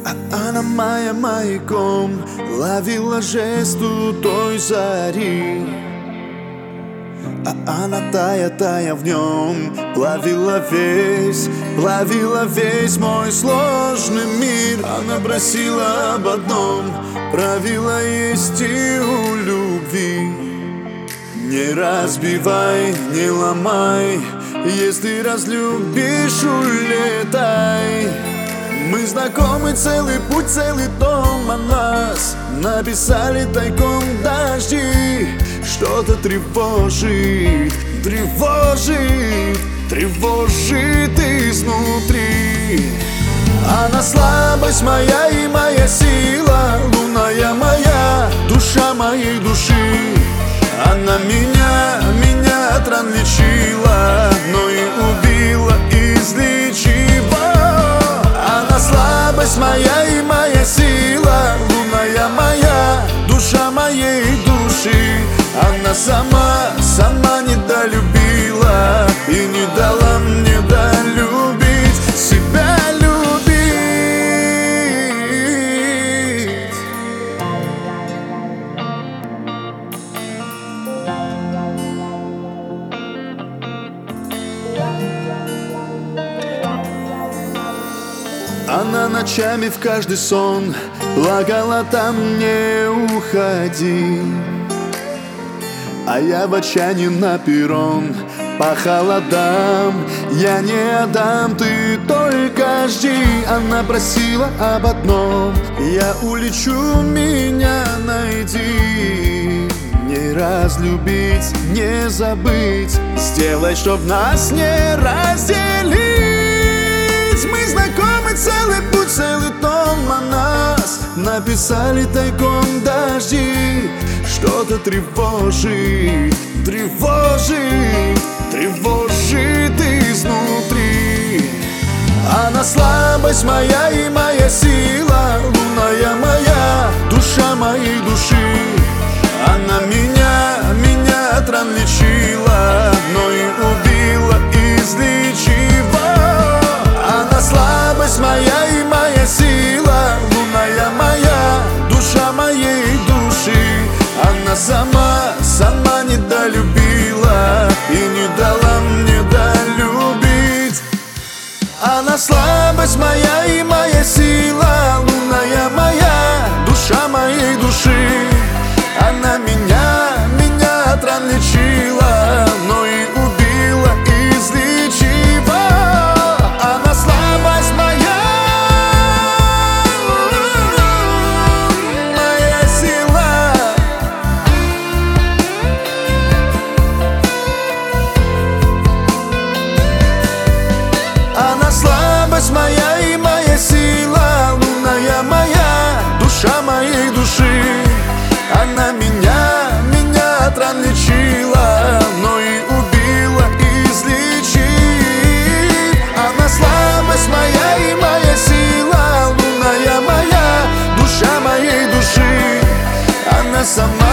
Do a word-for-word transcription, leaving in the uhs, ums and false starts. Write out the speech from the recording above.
Она моя маяком ловила жесту той зари, а она, тая, тая в нем, плавила весь, плавила весь мой сложный мир. Она просила об одном, правила есть и у любви. Не разбивай, не ломай, если разлюбишь, улетай. Мы знакомы целый путь, целый дом, о нас написали тайком дожди. Что-то тревожит, тревожит, тревожит изнутри. Она слабость моя и моя сила, лунная моя, душа моей души. Она меня, меня от ран лечила, но и убила излечива. Она слабость моя и моя сила, лунная моя, душа моей души. Она сама, сама недолюбила и не дала мне долюбить себя, любить. Она ночами в каждый сон плакала: там не уходи. А я в отчаянии на перрон по холодам. Я не отдам, ты только жди. Она просила об одном: я улечу, меня найди. Не разлюбить, не забыть, сделай, чтоб нас не разделить. Мы знакомы целый путь, целый том, о нас написали тайком дожди. Что-то тревожит, тревожит, тревожит изнутри. Она слабость моя и моя сила, лунная моя, душа моей души. Она меня, меня от ран лечила, но и убила излечива. Она слабость моя и моя сила, лунная моя, душа моей души. Она сама, сама недолюбила и не дала мне долюбить. Она слабость моя и моя сила, лунная моя, душа моей души. Она меня, меня от ран лечила, но и убила излечива. Она слабость моя, моя сила. Она слабость моя и моя сила, лунная моя, душа моей души. Она меня, меня от ран лечила, но и убила излечив. Она слабость моя и моя сила, лунная моя, душа моей души. Она сама